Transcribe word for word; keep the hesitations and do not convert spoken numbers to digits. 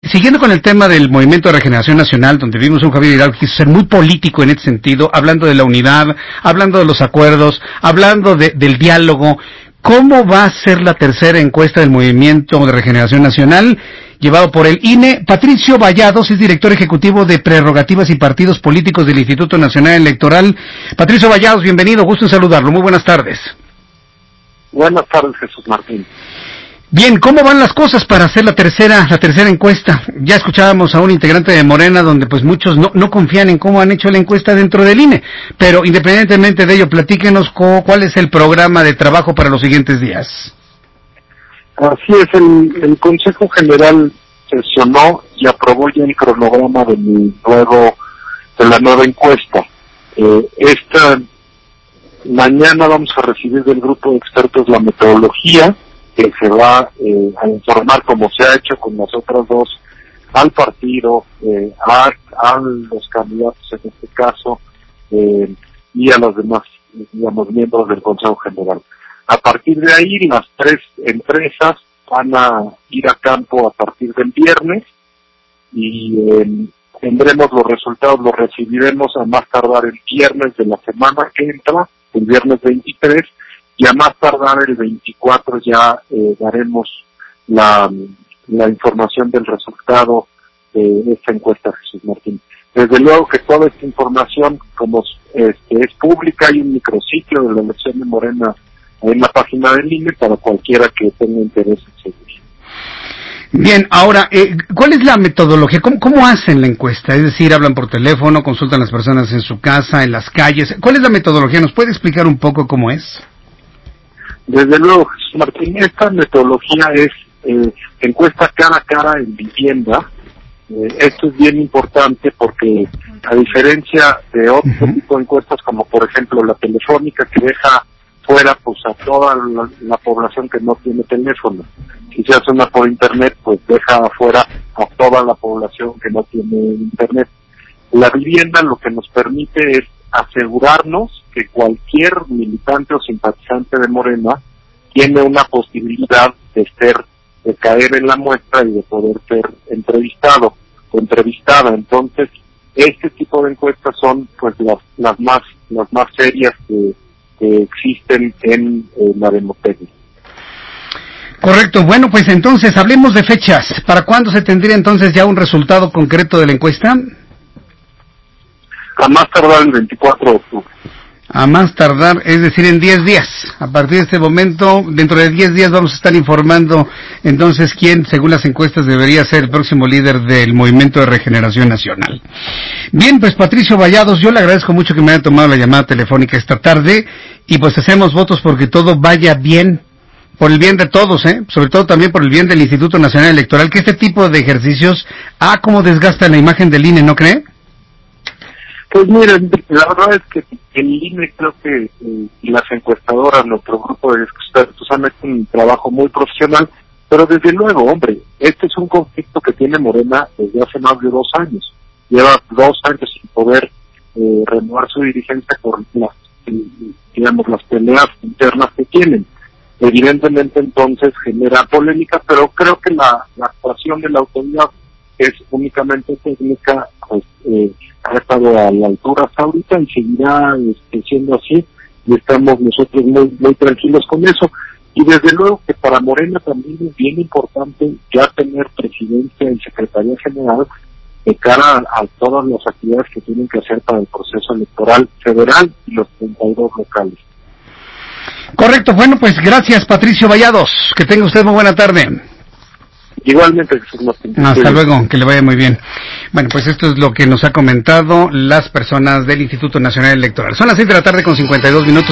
siguiendo con el tema del Movimiento de Regeneración Nacional, donde vimos un Javier Hidalgo que quiso ser muy político en este sentido, hablando de la unidad, hablando de los acuerdos, hablando de, del diálogo, ¿cómo va a ser la tercera encuesta del Movimiento de Regeneración Nacional, llevado por el I N E? Patricio Vallados es director ejecutivo de Prerrogativas y Partidos Políticos del Instituto Nacional Electoral. Patricio Vallados, bienvenido, gusto en saludarlo, muy buenas tardes. Buenas tardes, Jesús Martín. Bien, ¿cómo van las cosas para hacer la tercera la tercera encuesta? Ya escuchábamos a un integrante de Morena donde pues muchos no, no confían en cómo han hecho la encuesta dentro del I N E, pero independientemente de ello, platíquenos co, cuál es el programa de trabajo para los siguientes días. Así es, el, el Consejo General sesionó y aprobó ya el cronograma de mi nuevo, de la nueva encuesta. Eh, esta mañana vamos a recibir del grupo de expertos la metodología que se va eh, a informar, como se ha hecho con las otras dos, al partido, eh, a, a los candidatos en este caso, eh, y a los demás, digamos, miembros del Consejo General. A partir de ahí, las tres empresas van a ir a campo a partir del viernes y eh, tendremos los resultados, los recibiremos a más tardar el viernes de la semana que entra, el viernes veintitrés, y a más tardar el veinticuatro ya eh, daremos la, la información del resultado de esta encuesta, Jesús Martín. Desde luego que toda esta información, como este, es pública, hay un micrositio de la elección de Morena en la página del I N E para cualquiera que tenga interés en seguir. Bien, ahora, eh, ¿cuál es la metodología? ¿Cómo, ¿Cómo hacen la encuesta? Es decir, hablan por teléfono, consultan a las personas en su casa, en las calles. ¿Cuál es la metodología? ¿Nos puede explicar un poco cómo es? Desde luego, Jesús Martín, esta metodología es eh, encuesta cara a cara en vivienda. Eh, esto es bien importante porque, a diferencia de otro uh-huh. tipo de encuestas, como por ejemplo la telefónica, que deja fuera pues a toda la, la población que no tiene teléfono. Si se hace una por internet, pues deja afuera a toda la población que no tiene internet. La vivienda lo que nos permite es asegurarnos que cualquier militante o simpatizante de Morena tiene una posibilidad de ser, de caer en la muestra y de poder ser entrevistado o entrevistada. Entonces, este tipo de encuestas son pues las, las más, las más serias que, que existen en, en la democracia. Correcto, bueno, pues entonces hablemos de fechas. ¿Para cuándo se tendría entonces ya un resultado concreto de la encuesta? A más tardar el veinticuatro de octubre. A más tardar, es decir, en diez días. A partir de este momento, dentro de diez días vamos a estar informando entonces quién, según las encuestas, debería ser el próximo líder del Movimiento de Regeneración Nacional. Bien, pues Patricio Vallados, yo le agradezco mucho que me haya tomado la llamada telefónica esta tarde y pues hacemos votos porque todo vaya bien, por el bien de todos, ¿eh? Sobre todo también por el bien del Instituto Nacional Electoral, que este tipo de ejercicios, ah, cómo desgasta la imagen del I N E, ¿no cree? Pues miren, la verdad es que el I N E creo que eh, las encuestadoras, nuestro grupo de expertos han hecho un trabajo muy profesional, pero desde luego, hombre, este es un conflicto que tiene Morena desde hace más de dos años. Lleva dos años sin poder eh, renovar su dirigencia por las, digamos, las peleas internas que tienen. Evidentemente entonces genera polémica, pero creo que la, la actuación de la autoridad es únicamente técnica, pues eh, ha estado a la altura hasta ahorita y seguirá este, siendo así, y estamos nosotros muy muy tranquilos con eso. Y desde luego que para Morena también es bien importante ya tener presidencia y secretaría general de cara a, a todas las actividades que tienen que hacer para el proceso electoral federal y los treinta y dos locales. Correcto, bueno, pues gracias Patricio Vallados, que tenga usted muy buena tarde. Igualmente, Jesús Martín. Hasta luego, que le vaya muy bien. Bueno, pues esto es lo que nos ha comentado las personas del Instituto Nacional Electoral. Son las seis de la tarde con cincuenta y dos minutos.